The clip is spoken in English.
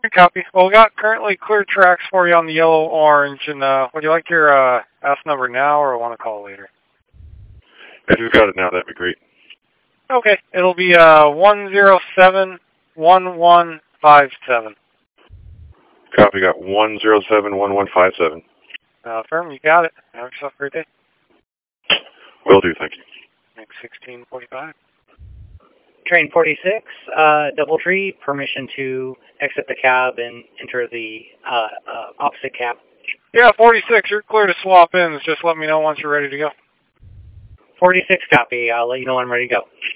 Copy. Well, we got currently clear tracks for you on the yellow-orange, and would you like your S number now or want to call later? If you've got it now, that'd be great. Okay, it'll be 1071157. Copy, got 1071157. Firm, you got it. Have yourself a great day. Will do, thank you. Next 1645. Train 46, Doubletree, permission to exit the cab and enter the opposite cab. Yeah, 46, you're clear to swap in. Just let me know once you're ready to go. 46, copy. I'll let you know when I'm ready to go.